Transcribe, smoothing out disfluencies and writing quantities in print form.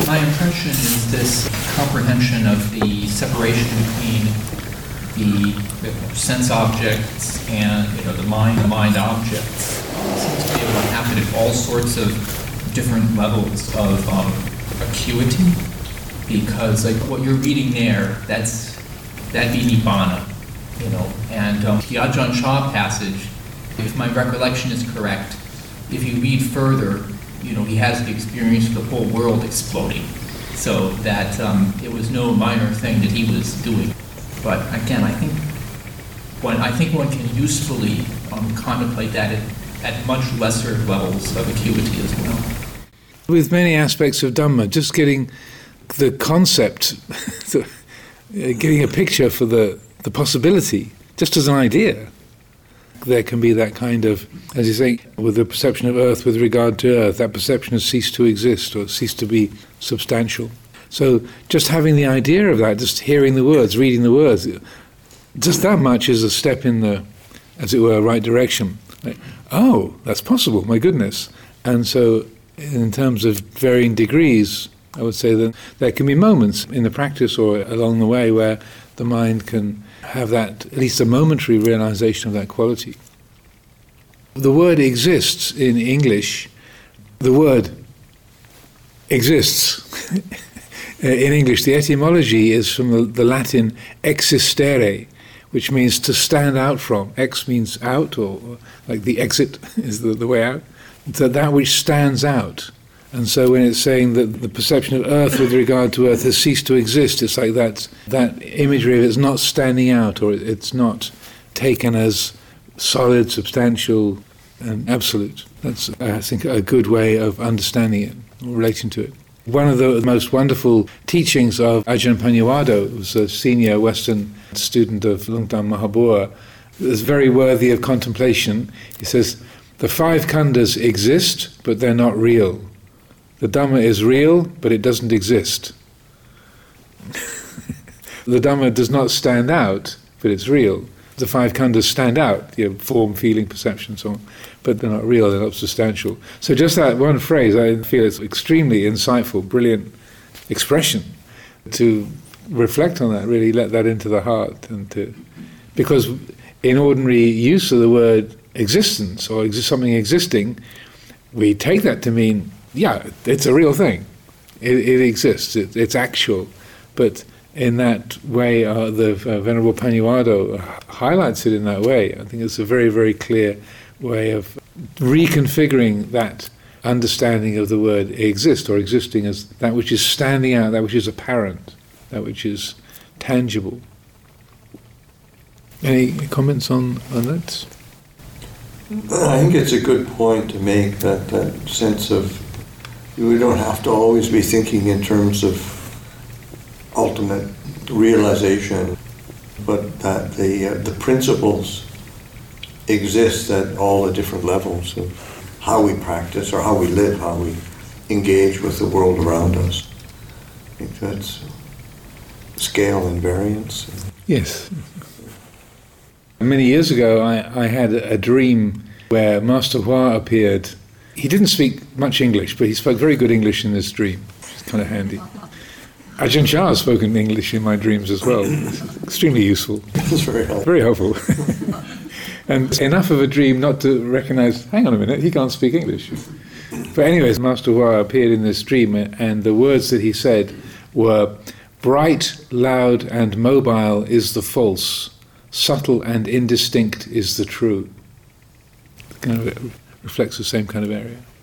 My impression is this comprehension of the separation between the sense objects and the mind objects seems to be able to happen at all sorts of different levels of acuity, because like what you're reading there, that'd be Nibbana, and the Ajahn Chah passage, if my recollection is correct, if you read further, he has the experience of the whole world exploding, so that it was no minor thing that he was doing. But again, I think one can usefully contemplate that at much lesser levels of acuity as well. With many aspects of Dhamma, just getting the concept, getting a picture for the possibility, just as an idea. There can be that kind of, as you say, with the perception of earth with regard to earth, that perception has ceased to exist or ceased to be substantial. So just having the idea of that, just hearing the words, reading the words, just that much is a step in the, as it were, right direction. Like, oh, that's possible, my goodness. And so in terms of varying degrees, I would say that there can be moments in the practice or along the way where the mind can have that, at least a momentary realization of that quality. The word exists in English. The word exists. In English, the etymology is from the Latin existere, which means to stand out from. Ex means out, or like the exit is the way out. So that which stands out. And so when it's saying that the perception of earth with regard to earth has ceased to exist, it's like that imagery of it's not standing out, or it's not taken as solid, substantial, and absolute. That's, I think, a good way of understanding it, relating to it. One of the most wonderful teachings of Ajahn Panyawado, who was a senior Western student of Lungtang Mahabua, is very worthy of contemplation. He says, the 5 khandhas exist, but they're not real. The Dhamma is real, but it doesn't exist. The Dhamma does not stand out, but it's real. The 5 khandhas stand out, form, feeling, perception, so on, but they're not real, they're not substantial. So just that one phrase, I feel it's extremely insightful, brilliant expression to reflect on that, really let that into the heart. Because in ordinary use of the word existence, or something existing, we take that to mean, yeah, it's a real thing. It exists, it's actual. But in that way, the Venerable Panyawado highlights it in that way. I think it's a very, very clear way of reconfiguring that understanding of the word exist, or existing as that which is standing out, that which is apparent, that which is tangible. Any comments on that? I think it's a good point to make, that sense of we don't have to always be thinking in terms of ultimate realization, but that the principles exist at all the different levels of how we practice or how we live, how we engage with the world around us. I think that's scale and variance. Yes. Many years ago I had a dream where Master Hua appeared. He didn't speak much English, but he spoke very good English in this dream, which is kind of handy. Ajahn Chah has spoken English in my dreams as well. It's extremely useful. It's very helpful. Very helpful. And enough of a dream not to recognize, hang on a minute, he can't speak English. But anyways, Master Hua appeared in this dream, and the words that he said were, bright, loud and mobile is the false, subtle and indistinct is the true. It kind of reflects the same kind of area.